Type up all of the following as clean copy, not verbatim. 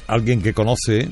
alguien que conoce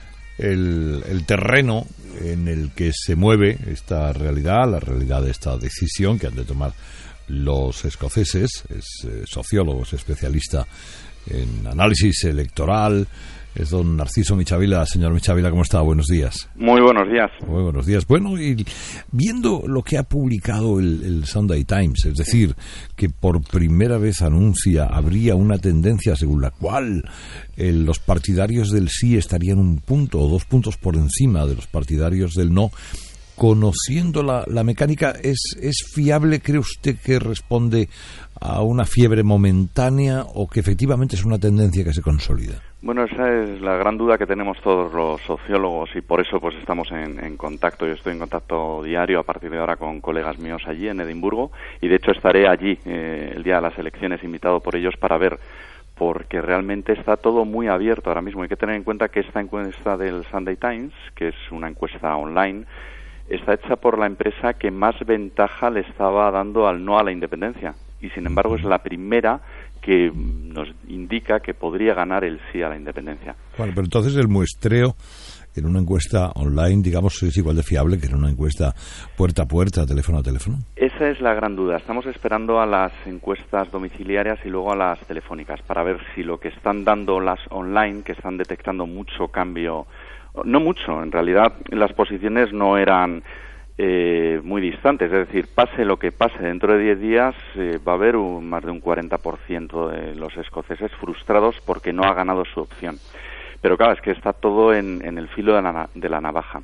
el terreno en el que se mueve esta realidad, la realidad de esta decisión que han de tomar los escoceses. Es sociólogo, es especialista en análisis electoral. Es don Narciso Michavila. Señor Michavila, ¿cómo está? Buenos días. Muy buenos días. Muy buenos días. Bueno, y viendo lo que ha publicado el Sunday Times, es decir, que por primera vez habría una tendencia según la cual los partidarios del sí estarían 1 punto o 2 puntos por encima de los partidarios del no, conociendo la mecánica, ¿es fiable, cree usted, que responde a una fiebre momentánea o que efectivamente es una tendencia que se consolida? Bueno, esa es la gran duda que tenemos todos los sociólogos y por eso pues estamos en contacto. Yo estoy en contacto diario a partir de ahora con colegas míos allí en Edimburgo y de hecho estaré allí el día de las elecciones invitado por ellos para ver, porque realmente está todo muy abierto ahora mismo. Hay que tener en cuenta que esta encuesta del Sunday Times, que es una encuesta online, está hecha por la empresa que más ventaja le estaba dando al no a la independencia y sin embargo es la primera que nos indica que podría ganar el sí a la independencia. Bueno, pero entonces el muestreo en una encuesta online, digamos, es igual de fiable que en una encuesta puerta a puerta, teléfono a teléfono. Esa es la gran duda. Estamos esperando a las encuestas domiciliarias y luego a las telefónicas para ver si lo que están dando las online, que están detectando mucho cambio, no mucho, en realidad las posiciones no eran muy distantes, es decir, pase lo que pase, dentro de 10 días va a haber más de un 40% de los escoceses frustrados porque no ha ganado su opción. Pero claro, es que está todo en el filo de la navaja.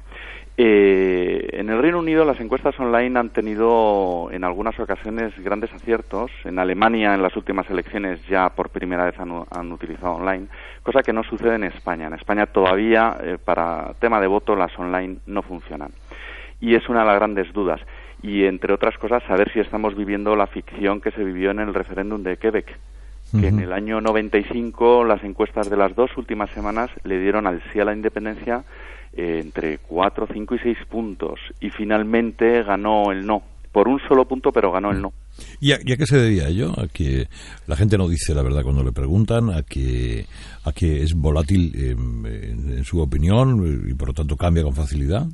En el Reino Unido las encuestas online han tenido en algunas ocasiones grandes aciertos. En Alemania en las últimas elecciones ya por primera vez han utilizado online, cosa que no sucede en España. En España todavía para tema de voto las online no funcionan. Y es una de las grandes dudas. Y entre otras cosas, saber si estamos viviendo la ficción que se vivió en el referéndum de Quebec, que en el año 95 las encuestas de las 2 últimas semanas le dieron al sí a la independencia entre 4, 5 y 6 puntos. Y finalmente ganó el no. Por 1 solo punto, pero ganó el no. ¿Y a qué se debía ello? ¿A que la gente no dice la verdad cuando le preguntan? ¿A que es volátil en su opinión y por lo tanto cambia con facilidad?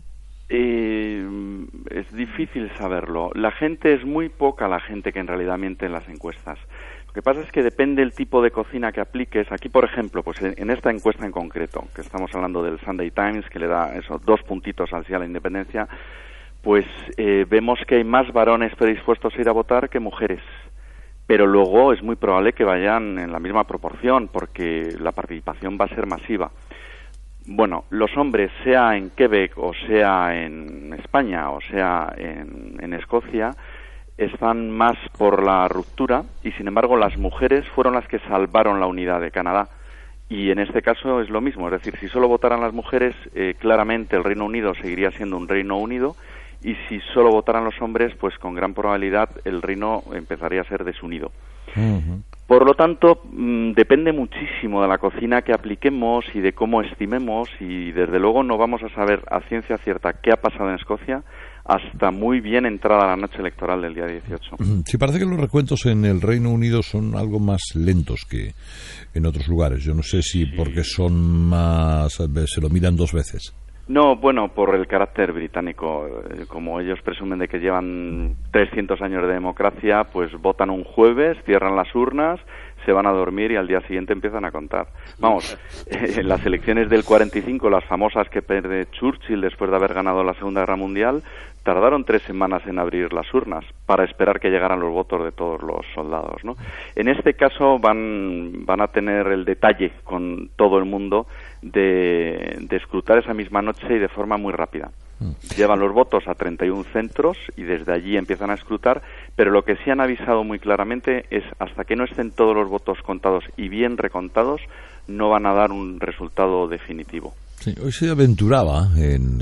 Es difícil saberlo. La gente es muy poca la gente que en realidad miente en las encuestas. Lo que pasa es que depende del tipo de cocina que apliques. Aquí, por ejemplo, pues en esta encuesta en concreto, que estamos hablando del Sunday Times, que le da esos 2 puntitos al sí a la independencia, pues vemos que hay más varones predispuestos a ir a votar que mujeres. Pero luego es muy probable que vayan en la misma proporción, porque la participación va a ser masiva. Bueno, los hombres, sea en Quebec o sea en España o sea en Escocia, están más por la ruptura y sin embargo las mujeres fueron las que salvaron la unidad de Canadá y en este caso es lo mismo, es decir, si solo votaran las mujeres, claramente el Reino Unido seguiría siendo un Reino Unido y si solo votaran los hombres, pues con gran probabilidad el Reino empezaría a ser desunido. Por lo tanto, depende muchísimo de la cocina que apliquemos y de cómo estimemos y desde luego no vamos a saber a ciencia cierta qué ha pasado en Escocia hasta muy bien entrada la noche electoral del día 18. Sí, parece que los recuentos en el Reino Unido son algo más lentos que en otros lugares. Yo no sé si porque son más, se lo miran 2 veces. No, bueno, por el carácter británico, como ellos presumen de que llevan 300 años de democracia, pues votan un jueves, cierran las urnas, se van a dormir y al día siguiente empiezan a contar. Vamos, en las elecciones del 45, las famosas que pierde Churchill después de haber ganado la Segunda Guerra Mundial, tardaron 3 semanas en abrir las urnas para esperar que llegaran los votos de todos los soldados, ¿no? En este caso van a tener el detalle con todo el mundo de escrutar esa misma noche y de forma muy rápida. Llevan los votos a 31 centros y desde allí empiezan a escrutar, pero lo que sí han avisado muy claramente es hasta que no estén todos los votos contados y bien recontados, no van a dar un resultado definitivo. Sí, hoy se aventuraba en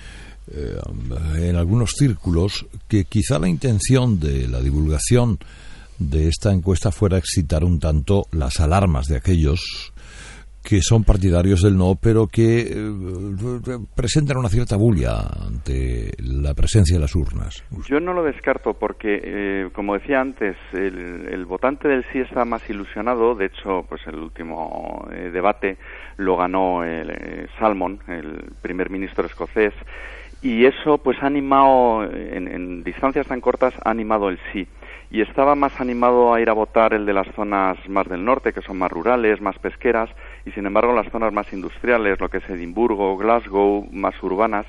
algunos círculos que quizá la intención de la divulgación de esta encuesta fuera excitar un tanto las alarmas de aquellos que son partidarios del no, pero que presentan una cierta bulia ante la presencia de las urnas. Yo no lo descarto porque, como decía antes, el votante del sí está más ilusionado. De hecho, pues el último debate lo ganó Salmond, el primer ministro escocés, y eso pues ha animado, en distancias tan cortas, ha animado el sí. Y estaba más animado a ir a votar el de las zonas más del norte, que son más rurales, más pesqueras, y sin embargo las zonas más industriales, lo que es Edimburgo, Glasgow, más urbanas,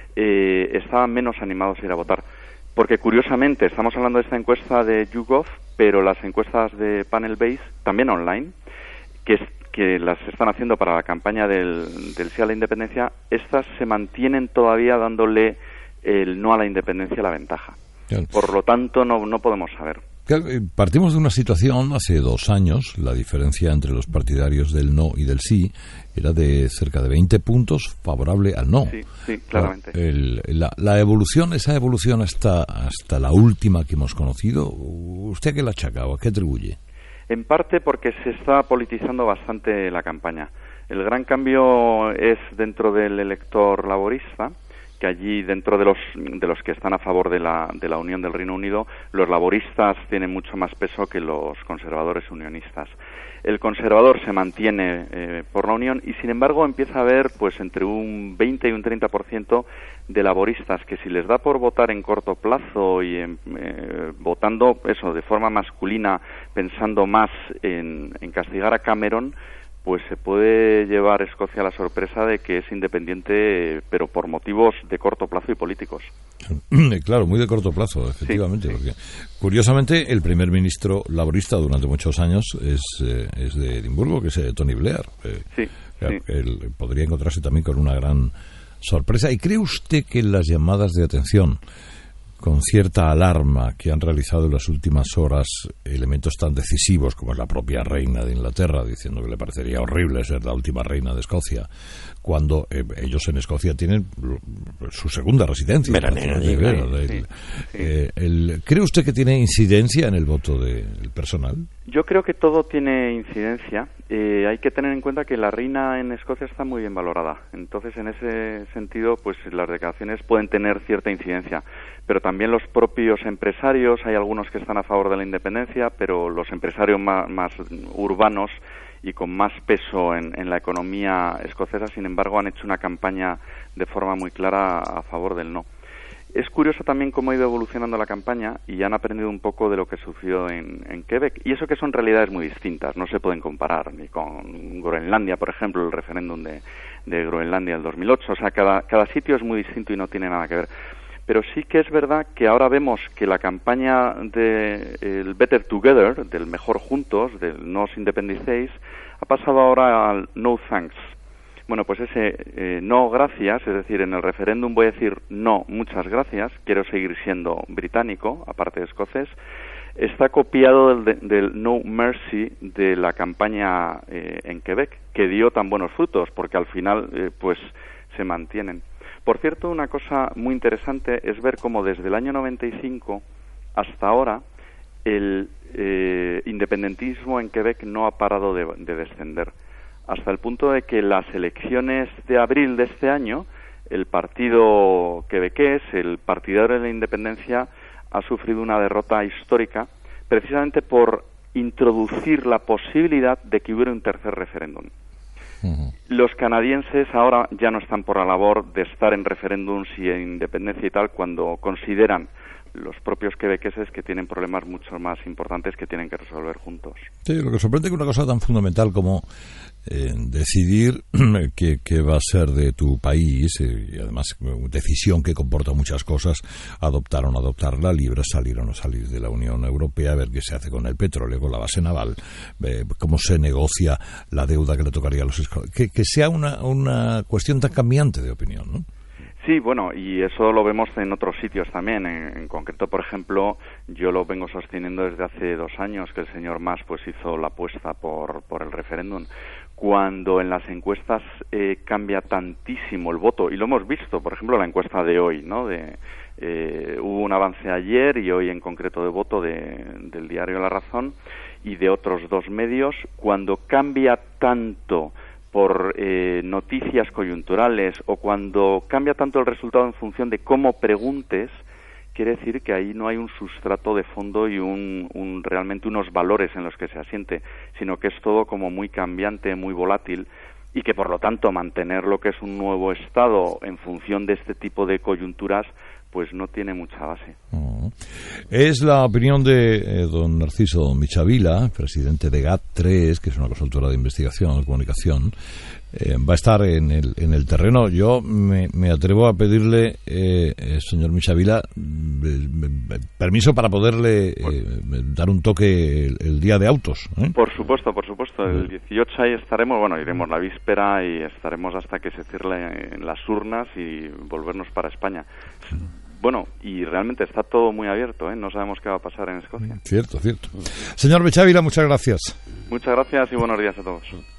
estaban menos animados a ir a votar. Porque curiosamente, estamos hablando de esta encuesta de YouGov, pero las encuestas de Panel Base, también online, que las están haciendo para la campaña del sí a la independencia, estas se mantienen todavía dándole el no a la independencia la ventaja. Claro. Por lo tanto, no podemos saber. Claro, partimos de una situación hace 2 años, la diferencia entre los partidarios del no y del sí era de cerca de 20 puntos favorable al no. Sí, claramente. La evolución, esa evolución hasta la última que hemos conocido, ¿usted a qué la achaca o a qué atribuye? En parte porque se está politizando bastante la campaña. El gran cambio es dentro del elector laborista, que allí, dentro de los que están a favor de la unión del Reino Unido, los laboristas tienen mucho más peso que los conservadores unionistas. El conservador se mantiene por la unión y, sin embargo, empieza a haber pues entre un 20 y un 30% de laboristas que, si les da por votar en corto plazo y votando eso de forma masculina, pensando más en castigar a Cameron, pues se puede llevar Escocia a la sorpresa de que es independiente, pero por motivos de corto plazo y políticos. Claro, muy de corto plazo, efectivamente. Sí. Porque, curiosamente, el primer ministro laborista durante muchos años es de Edimburgo, que es Tony Blair. Claro, él podría encontrarse también con una gran sorpresa. ¿Y cree usted que las llamadas de atención con cierta alarma que han realizado en las últimas horas elementos tan decisivos como es la propia reina de Inglaterra, diciendo que le parecería horrible ser la última reina de Escocia, cuando ellos en Escocia tienen su segunda residencia? ¿Cree usted que tiene incidencia en el voto del personal? Yo creo que todo tiene incidencia. Hay que tener en cuenta que la reina en Escocia está muy bien valorada. Entonces, en ese sentido, pues las declaraciones pueden tener cierta incidencia. Pero también los propios empresarios, hay algunos que están a favor de la independencia, pero los empresarios más urbanos y con más peso en la economía escocesa, sin embargo, han hecho una campaña de forma muy clara a favor del no. Es curioso también cómo ha ido evolucionando la campaña y han aprendido un poco de lo que sucedió en Quebec. Y eso que son realidades muy distintas, no se pueden comparar ni con Groenlandia, por ejemplo, el referéndum de Groenlandia del 2008. O sea, cada sitio es muy distinto y no tiene nada que ver. Pero sí que es verdad que ahora vemos que la campaña del Better Together, del Mejor Juntos, del No os independicéis, ha pasado ahora al No Thanks. Bueno, pues ese no gracias, es decir, en el referéndum voy a decir no, muchas gracias, quiero seguir siendo británico, aparte de escocés, está copiado del No Mercy de la campaña en Quebec, que dio tan buenos frutos, porque al final pues se mantienen. Por cierto, una cosa muy interesante es ver cómo desde el año 95 hasta ahora el independentismo en Quebec no ha parado de descender, hasta el punto de que las elecciones de abril de este año, el partido quebequés, el partidario de la independencia, ha sufrido una derrota histórica precisamente por introducir la posibilidad de que hubiera un tercer referéndum. Uh-huh. Los canadienses ahora ya no están por la labor de estar en referéndums y en independencia y tal, cuando consideran los propios quebequeses que tienen problemas mucho más importantes que tienen que resolver juntos. Sí, lo que sorprende es que una cosa tan fundamental como decidir qué va a ser de tu país, y además decisión que comporta muchas cosas, adoptar o no adoptarla, libre, salir o no salir de la Unión Europea, ver qué se hace con el petróleo, con la base naval, cómo se negocia la deuda que le tocaría a los que sea una cuestión tan cambiante de opinión, ¿no? Sí, bueno, y eso lo vemos en otros sitios también. En concreto, por ejemplo, yo lo vengo sosteniendo desde hace 2 años, que el señor Mas pues hizo la apuesta por el referéndum. Cuando en las encuestas cambia tantísimo el voto, y lo hemos visto, por ejemplo, la encuesta de hoy, ¿no? Hubo un avance ayer y hoy en concreto de voto del diario La Razón y de otros 2 medios. Cuando cambia tanto por noticias coyunturales o cuando cambia tanto el resultado en función de cómo preguntes, quiere decir que ahí no hay un sustrato de fondo y realmente unos valores en los que se asiente, sino que es todo como muy cambiante, muy volátil, y que por lo tanto mantener lo que es un nuevo estado en función de este tipo de coyunturas pues no tiene mucha base. Es la opinión de don Narciso Michavila, presidente de GAT3, que es una consultora de investigación, de comunicación. Va a estar en el terreno. Yo me atrevo a pedirle, señor Michavila, permiso para poderle dar un toque el día de autos. Por supuesto. El 18 ahí estaremos, iremos la víspera y estaremos hasta que se cierren las urnas y volvernos para España. Y realmente está todo muy abierto, no sabemos qué va a pasar en Escocia. Cierto. Señor Michavila, muchas gracias. Muchas gracias y buenos días a todos.